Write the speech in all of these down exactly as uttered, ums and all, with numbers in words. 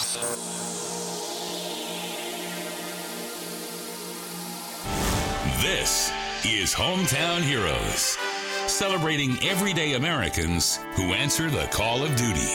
This is Hometown Heroes, celebrating everyday Americans who answer the call of duty.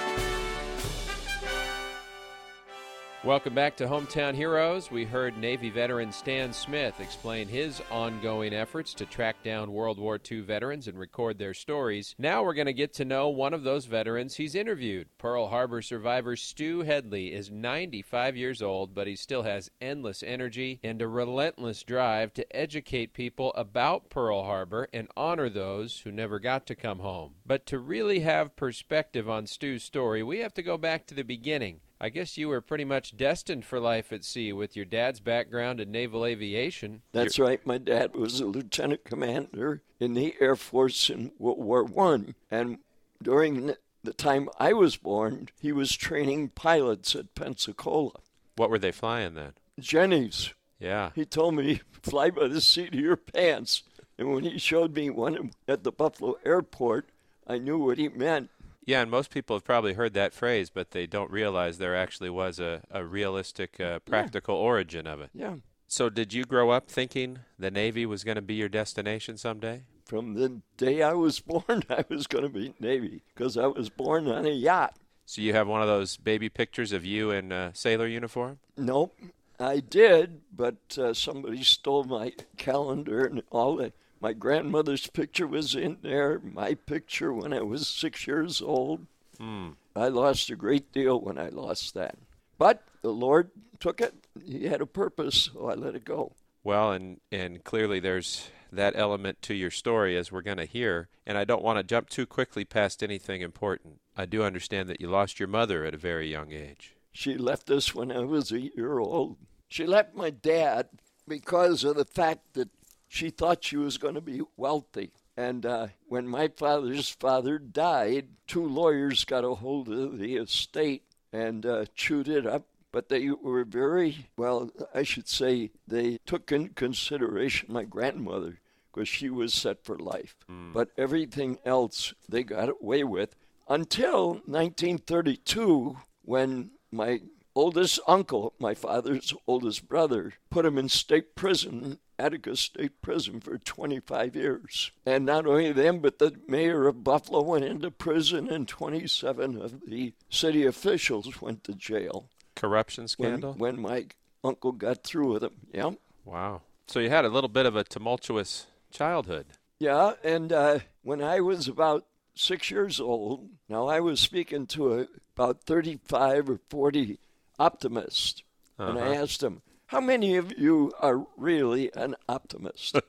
Welcome back to Hometown Heroes. We heard Navy veteran Stan Smith explain his ongoing efforts to track down World War Two veterans and record their stories. Now we're going to get to know one of those veterans he's interviewed. Pearl Harbor survivor Stu Headley is ninety-five years old, but he still has endless energy and a relentless drive to educate people about Pearl Harbor and honor those who never got to come home. But to really have perspective on Stu's story, we have to go back to the beginning. I guess you were pretty much destined for life at sea with your dad's background in naval aviation. That's You're... right. My dad was a lieutenant commander in the Air Force in World War One. And during the time I was born, he was training pilots at Pensacola. What were they flying then? Jennies. Yeah. He told me, fly by the seat of your pants. And when he showed me one at the Buffalo airport, I knew what he meant. Yeah, and most people have probably heard that phrase, but they don't realize there actually was a, a realistic, uh, practical yeah. origin of it. Yeah. So did you grow up thinking the Navy was going to be your destination someday? From the day I was born, I was going to be Navy because I was born on a yacht. So you have one of those baby pictures of you in a sailor uniform? Nope. I did, but uh, somebody stole my calendar and all that. My grandmother's picture was in there, my picture when I was six years old. Mm. I lost a great deal when I lost that. But the Lord took it. He had a purpose, so I let it go. Well, and, and clearly there's that element to your story, as we're going to hear. And I don't want to jump too quickly past anything important. I do understand that you lost your mother at a very young age. She left us when I was a year old. She left my dad because of the fact that she thought she was going to be wealthy. And uh, when my father's father died, two lawyers got a hold of the estate and uh, chewed it up. But they were very, well, I should say, they took in consideration my grandmother because she was set for life. Mm. But everything else they got away with until nineteen thirty-two, when my oldest uncle, my father's oldest brother, put him in state prison, Attica State Prison, for twenty-five years. And not only them, but the mayor of Buffalo went into prison, and twenty-seven of the city officials went to jail. Corruption scandal? When, when my uncle got through with him, yeah. Wow. So you had a little bit of a tumultuous childhood. Yeah, and uh, when I was about six years old, now I was speaking to a, about thirty-five or forty optimists, uh-huh. and I asked them, how many of you are really an optimist?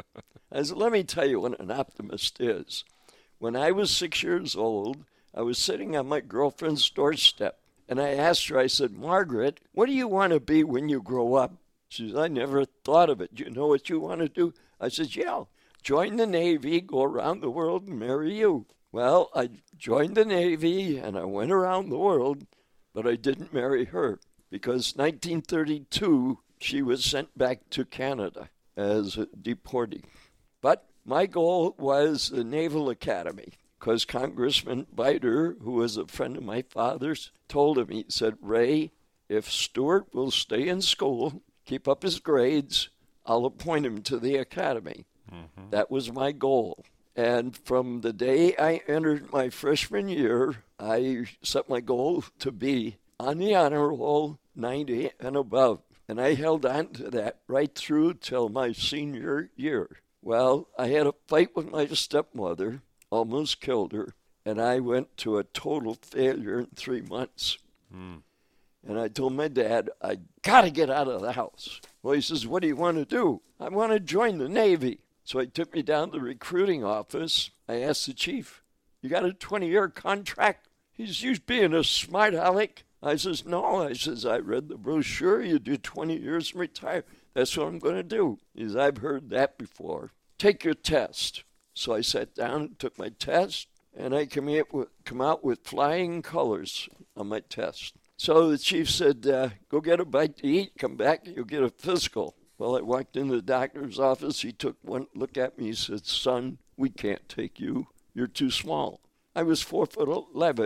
I said, let me tell you what an optimist is. When I was six years old, I was sitting on my girlfriend's doorstep, and I asked her, I said, Margaret, what do you want to be when you grow up? She said, I never thought of it. You know what you want to do? I said, yeah, join the Navy, go around the world, and marry you. Well, I joined the Navy, and I went around the world, but I didn't marry her. Because nineteen thirty-two, she was sent back to Canada as a deportee. But my goal was the Naval Academy, because Congressman Biter, who was a friend of my father's, told him, he said, Ray, if Stuart will stay in school, keep up his grades, I'll appoint him to the academy. Mm-hmm. That was my goal. And from the day I entered my freshman year, I set my goal to be on the honor roll, ninety and above. And I held on to that right through till my senior year. Well, I had a fight with my stepmother, almost killed her, and I went to a total failure in three months. Mm. And I told my dad, I got to get out of the house. Well, he says, what do you want to do? I want to join the Navy. So he took me down to the recruiting office. I asked the chief, you got a twenty-year contract? He says, you being a smart aleck? I says, no. I says, I read the brochure. You do twenty years and retire. That's what I'm going to do. He says, I've heard that before. Take your test. So I sat down, took my test, and I come, with, come out with flying colors on my test. So the chief said, uh, go get a bite to eat, come back, you'll get a physical. Well, I walked into the doctor's office. He took one look at me. He said, son, we can't take you. You're too small. I was four foot eleven,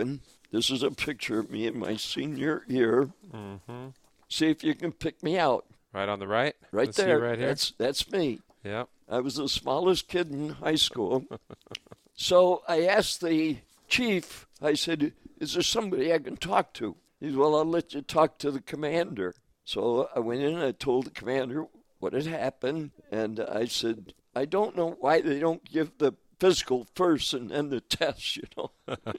This is a picture of me in my senior year. Mm-hmm. See if you can pick me out. Right on the right? Right Let's there. see right here. That's, that's me. Yeah. I was the smallest kid in high school. So I asked the chief, I said, is there somebody I can talk to? He said, well, I'll let you talk to the commander. So I went in and I told the commander what had happened. And I said, I don't know why they don't give the physical first and then the test, you know.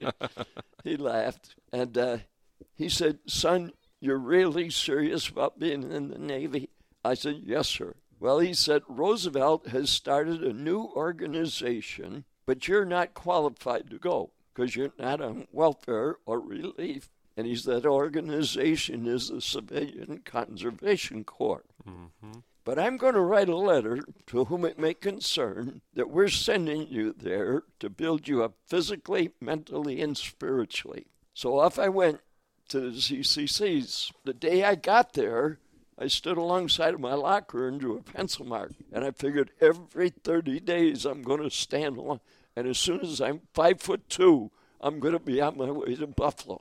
He laughed. And uh, he said, son, you're really serious about being in the Navy? I said, yes, sir. Well, he said, Roosevelt has started a new organization, but you're not qualified to go because you're not on welfare or relief. And he said, that organization is the Civilian Conservation Corps. Mm-hmm. But I'm going to write a letter to whom it may concern that we're sending you there to build you up physically, mentally, and spiritually. So off I went to the C C Cs. The day I got there, I stood alongside of my locker and drew a pencil mark. And I figured every thirty days I'm going to stand along. And as soon as I'm five foot two, I'm going to be on my way to Buffalo.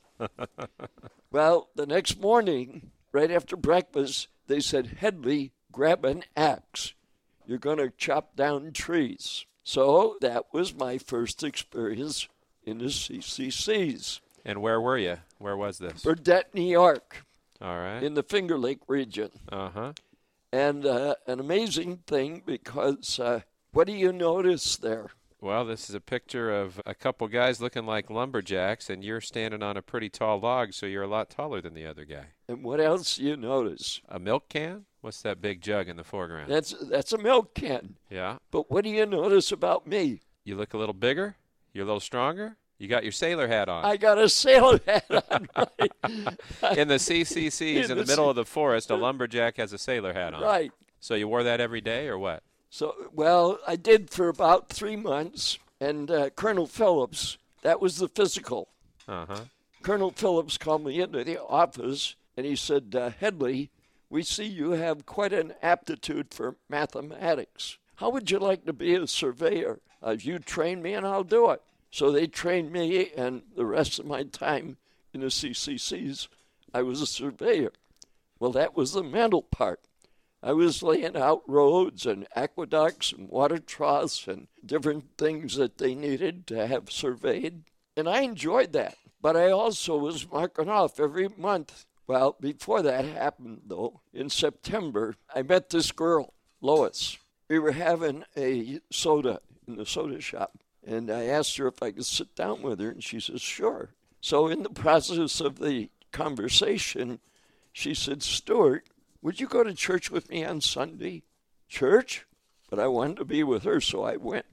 Well, the next morning, right after breakfast, they said, Headley, grab an axe. You're going to chop down trees. So that was my first experience in the C C Cs. And where were you? Where was this? Burdett, New York. All right. In the Finger Lake region. Uh-huh. And uh, an amazing thing because uh, what do you notice there? Well, this is a picture of a couple guys looking like lumberjacks, and you're standing on a pretty tall log, so you're a lot taller than the other guy. And what else do you notice? A milk can? What's that big jug in the foreground? That's that's a milk can. Yeah. But what do you notice about me? You look a little bigger? You're a little stronger? You got your sailor hat on. I got a sailor hat on, right? In the C C Cs, in, in the, the middle C- of the forest, a lumberjack has a sailor hat on. Right. So you wore that every day or what? So, well, I did for about three months. And uh, Colonel Phillips, that was the physical. Uh-huh. Colonel Phillips called me into the office, and he said, uh, Headley, we see you have quite an aptitude for mathematics. How would you like to be a surveyor? Uh, you train me, and I'll do it. So they trained me, and the rest of my time in the C C Cs, I was a surveyor. Well, that was the mental part. I was laying out roads and aqueducts and water troughs and different things that they needed to have surveyed. And I enjoyed that. But I also was marking off every month. Well, before that happened, though, in September, I met this girl, Lois. We were having a soda in the soda shop. And I asked her if I could sit down with her, and she says, sure. So in the process of the conversation, she said, Stuart, would you go to church with me on Sunday? Church? But I wanted to be with her, so I went.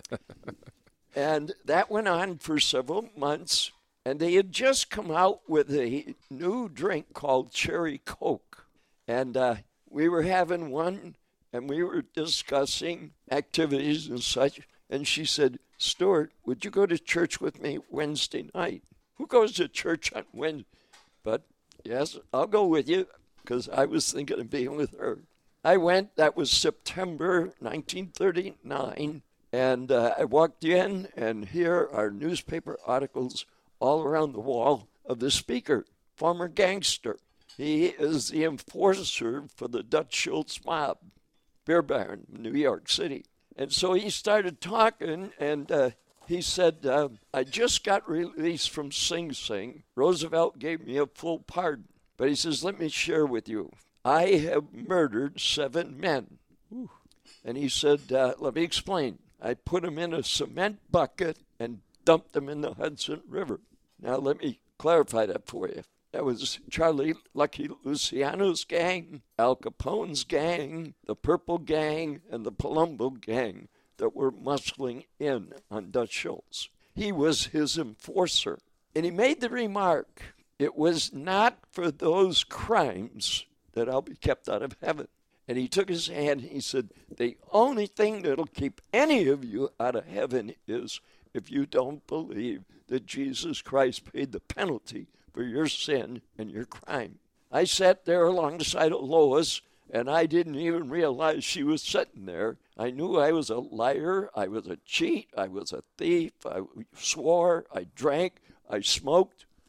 And that went on for several months, and they had just come out with a new drink called Cherry Coke. And uh, we were having one, and we were discussing activities and such, and she said, Stuart, would you go to church with me Wednesday night? Who goes to church on Wednesday? But, yes, I'll go with you, because I was thinking of being with her. I went, that was September nineteen thirty-nine, and uh, I walked in, and here are newspaper articles all around the wall of the speaker, former gangster. He is the enforcer for the Dutch Schultz mob, beer baron, New York City. And so he started talking, and uh, he said, uh, I just got released from Sing Sing. Roosevelt gave me a full pardon. But he says, let me share with you. I have murdered seven men. Ooh. And he said, uh, let me explain. I put them in a cement bucket and dumped them in the Hudson River. Now let me clarify that for you. That was Charlie Lucky Luciano's gang, Al Capone's gang, the Purple Gang, and the Palumbo Gang that were muscling in on Dutch Schultz. He was his enforcer. And he made the remark, it was not for those crimes that I'll be kept out of heaven. And he took his hand and he said, the only thing that'll keep any of you out of heaven is if you don't believe that Jesus Christ paid the penalty for your sin and your crime. I sat there alongside of Lois, and I didn't even realize she was sitting there. I knew I was a liar, I was a cheat, I was a thief, I swore, I drank, I smoked.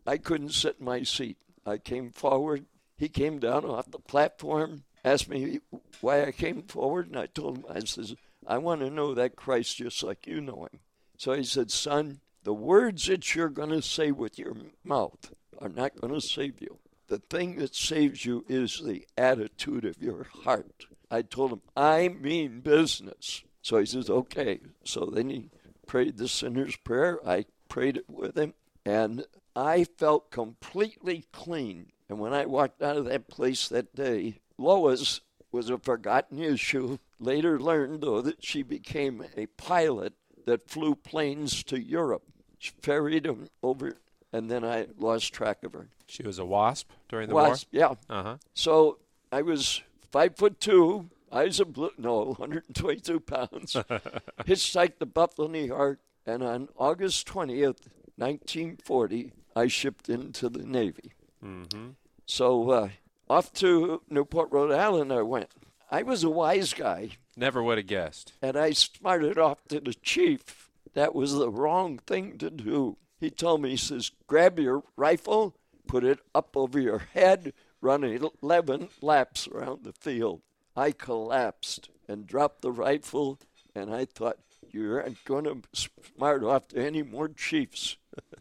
I couldn't sit in my seat. I came forward. He came down off the platform, asked me why I came forward, and I told him, I says, I want to know that Christ just like you know him. So he said, son, the words that you're going to say with your mouth are not going to save you. The thing that saves you is the attitude of your heart. I told him, I mean business. So he says, okay. So then he prayed the sinner's prayer. I prayed it with him, and I felt completely clean. And when I walked out of that place that day, Lois was a forgotten issue. Later learned, though, that she became a pilot that flew planes to Europe. She ferried them over, and then I lost track of her. She was a WASP during the wasp, war? Yeah. Uh-huh. So I was five foot two, eyes of blue, no, one hundred twenty-two pounds, hitchhiked to Buffalo, New York, and on August twentieth, nineteen forty, I shipped into the Navy. Mm-hmm. So uh, off to Newport, Rhode Island I went. I was a wise guy. Never would have guessed. And I smarted off to the chief. That was the wrong thing to do. He told me, he says, grab your rifle, put it up over your head, run eleven laps around the field. I collapsed and dropped the rifle, and I thought, you aren't going to smart off to any more chiefs.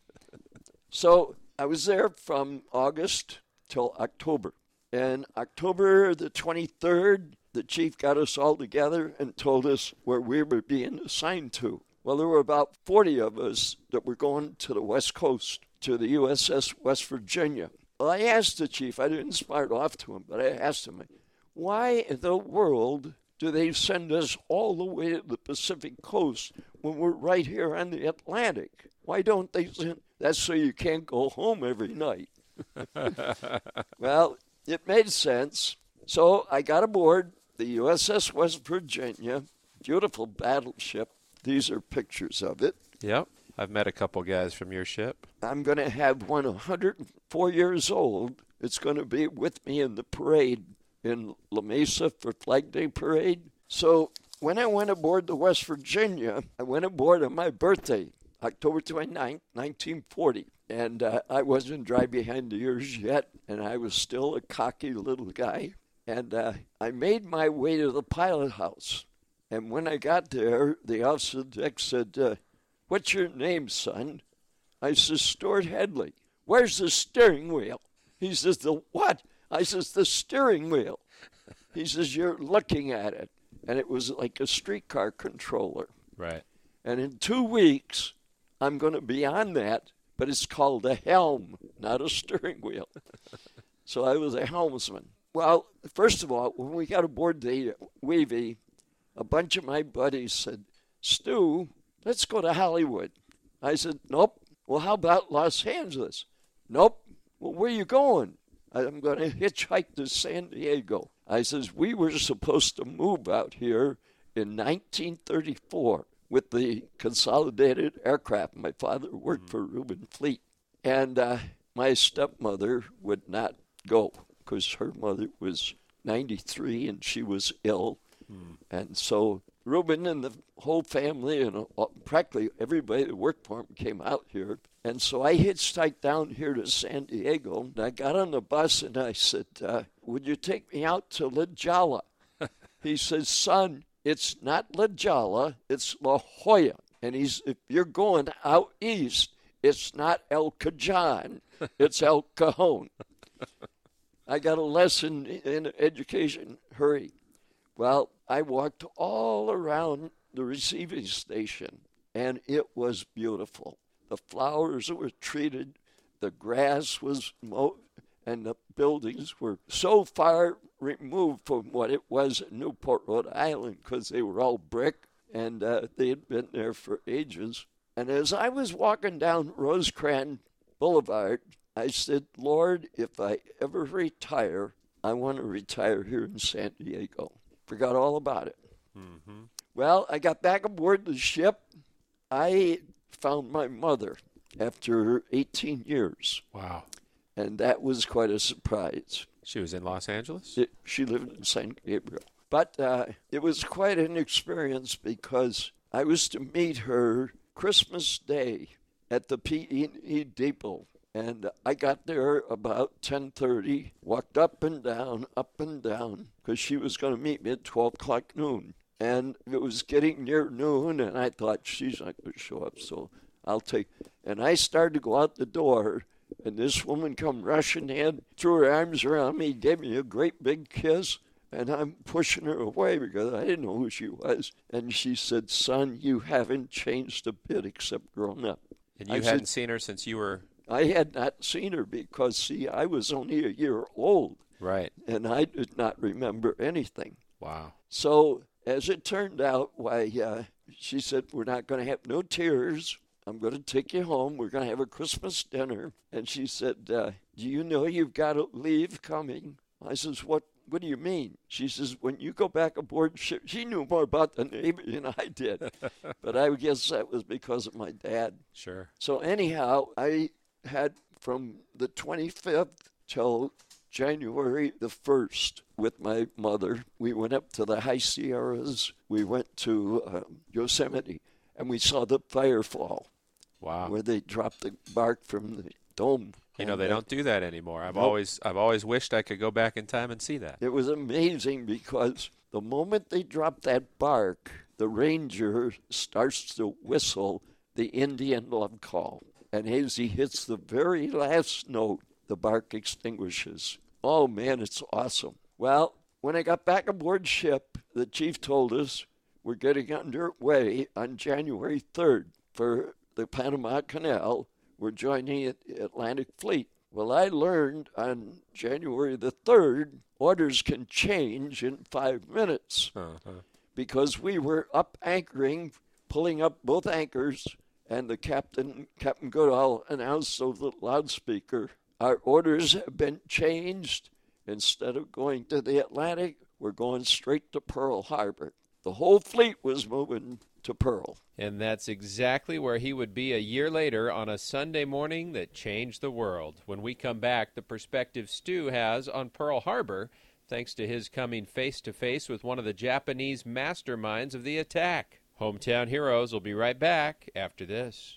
So I was there from August till October. And October the twenty-third, the chief got us all together and told us where we were being assigned to. Well, there were about forty of us that were going to the West Coast, to the U S S West Virginia. Well, I asked the chief, I didn't smart off to him, but I asked him, why in the world do they send us all the way to the Pacific Coast when we're right here on the Atlantic? Why don't they send, that's so you can't go home every night. Well, it made sense. So I got aboard the U S S West Virginia, beautiful battleship. These are pictures of it. Yep. I've met a couple guys from your ship. I'm going to have one one hundred four years old. It's going to be with me in the parade in La Mesa for Flag Day Parade. So when I went aboard the West Virginia, I went aboard on my birthday, October twenty-ninth, nineteen forty. And uh, I wasn't dry behind the ears yet, and I was still a cocky little guy. And uh, I made my way to the pilot house. And when I got there, the officer deck said, uh, what's your name, son? I said, Stuart Headley. Where's the steering wheel? He says, the what? I says, the steering wheel. He says, you're looking at it. And it was like a streetcar controller. Right. And in two weeks, I'm going to be on that, but it's called a helm, not a steering wheel. So I was a helmsman. Well, first of all, when we got aboard the Weavy, a bunch of my buddies said, Stu, let's go to Hollywood. I said, nope. Well, how about Los Angeles? Nope. Well, where are you going? I'm going to hitchhike to San Diego. I says, we were supposed to move out here in nineteen thirty-four with the Consolidated Aircraft. My father worked for Reuben Fleet. And uh, my stepmother would not go because her mother was ninety-three and she was ill. Hmm. And so Reuben and the whole family and practically everybody that worked for him came out here. And so I hitchhiked down here to San Diego. And I got on the bus and I said, uh, would you take me out to La Jolla? He says, son, it's not La Jolla, it's La Jolla. And he's, if you're going out east, it's not El Cajon, it's El Cajon. I got a lesson in education. Hurry. Well, I walked all around the receiving station, and it was beautiful. The flowers were treated, the grass was mowed, and the buildings were so far removed from what it was in Newport, Rhode Island, because they were all brick, and uh, they had been there for ages. And as I was walking down Rosecrans Boulevard, I said, Lord, if I ever retire, I want to retire here in San Diego. Forgot all about it. Mm-hmm. Well, I got back aboard the ship. I found my mother after eighteen years. Wow. And that was quite a surprise. She was in Los Angeles? It, she lived in San Gabriel. But uh, it was quite an experience because I was to meet her Christmas Day at the P E E depot. And I got there about ten thirty, walked up and down, up and down, because she was going to meet me at twelve o'clock noon. And it was getting near noon, and I thought, she's not going to show up, so I'll take. And I started to go out the door, and this woman come rushing in, threw her arms around me, gave me a great big kiss, and I'm pushing her away because I didn't know who she was. And she said, son, you haven't changed a bit except grown up. And you I hadn't said, seen her since you were... I had not seen her because, see, I was only a year old. Right. And I did not remember anything. Wow. So, as it turned out, why, uh, she said, we're not going to have no tears. I'm going to take you home. We're going to have a Christmas dinner. And she said, uh, do you know you've got a leave coming? I says, what What do you mean? She says, when you go back aboard ship, she knew more about the Navy than I did. But I guess that was because of my dad. Sure. So anyhow, I had from the twenty-fifth till January the first with my mother. We went up to the high Sierras. We went to um, Yosemite, and we saw the firefall. Wow. Where they dropped the bark from the dome. You know, they don't do that anymore. I've Nope. always I've always wished I could go back in time and see that. It was amazing because the moment they dropped that bark, the ranger starts to whistle the Indian love call. And as he hits the very last note, the bark extinguishes. Oh, man, it's awesome. Well, when I got back aboard ship, the chief told us we're getting underway on January third for the Panama Canal. We're joining the Atlantic Fleet. Well, I learned on January the third, orders can change in five minutes Uh-huh. because we were up anchoring, pulling up both anchors, and the captain, Captain Goodall, announced over the loudspeaker, our orders have been changed. Instead of going to the Atlantic, we're going straight to Pearl Harbor. The whole fleet was moving to Pearl. And that's exactly where he would be a year later on a Sunday morning that changed the world. When we come back, the perspective Stu has on Pearl Harbor, thanks to his coming face-to-face with one of the Japanese masterminds of the attack. Hometown Heroes will be right back after this.